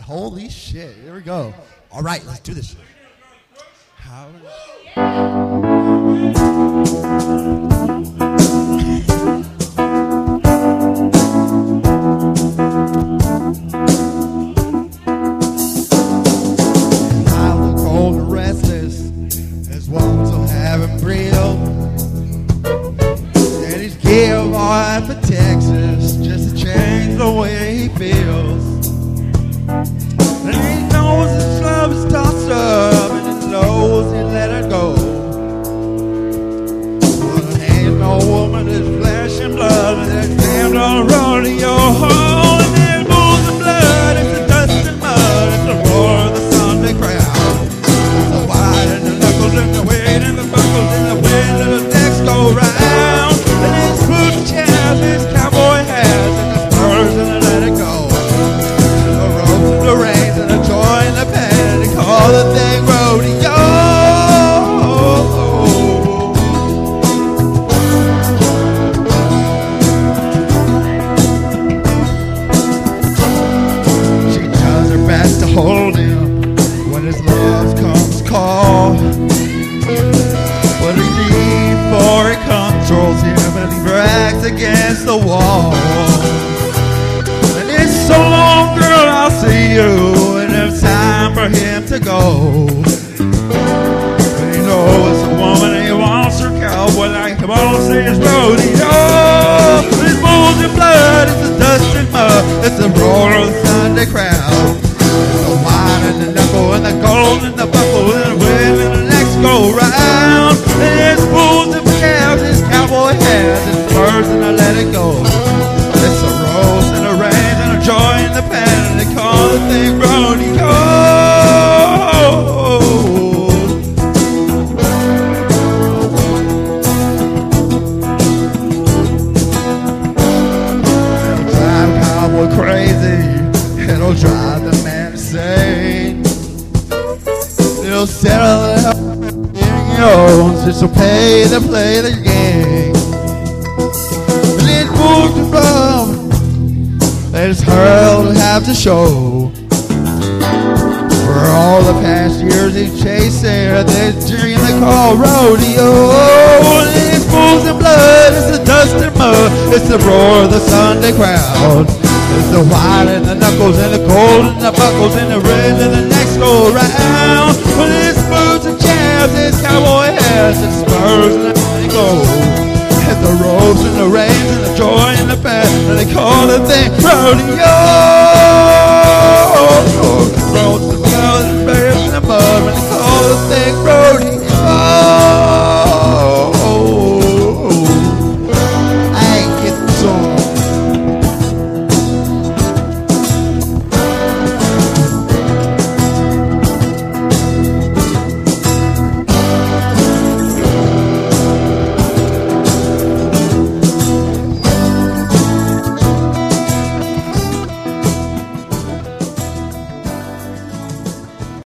Holy shit. Here we go. All right, let's do this shit. I look cold and restless as one so haven't breathed. And he's give all out for Texas just to change the way he feels. And he knows his love is tossed up, and he knows he let her go. But there ain't no woman that's flesh and blood, and that damned on the rodeo. And there's bulls and blood, it's the dust and mud, it's the roar of the Sunday crowd. It's the wide and the knuckles and the weight and the buckles and the wind and the decks go round. And his boots and chaps, his cowboy hats, and the spurs and the let it go. And the ropes and the reins and the joy and the pain, and they call the thing rodeo. She does her best to hold him when his love comes call. But he leaves before he controls him, and he brags against the wall. And it's so long, girl, I'll see you, and it's time for him to go. But he knows it's a woman and he wants her cowboy like him on his rodeo. It's bulls and blood, it's the dust and mud, it's the roar of the Sunday crowd. It's the wine and the knuckle and the gold and the buckle and the wind and the necks go round. And it's bulls and calves, it's cowboy hats, it's spurs and I let it go. It's the rose and the rain and the joy and the pain, and they call the thing rodeo. It'll drive a cowboy crazy, it'll drive the man insane. It'll settle the just to pay to play the game. But it moves the blood, and it's her to have to show. For all the past years he's chasing this dream they call rodeo. And it's bulls and blood, it's the dust and mud, it's the roar of the Sunday crowd. It's the white and the knuckles and the gold and the buckles and the red and the necks go round. Well, it's boots and chaps, it's cowboy hats, it's spurs and they go. It's the ropes and the reins and the joy and the pain, and they call the thing rodeo. Ropes and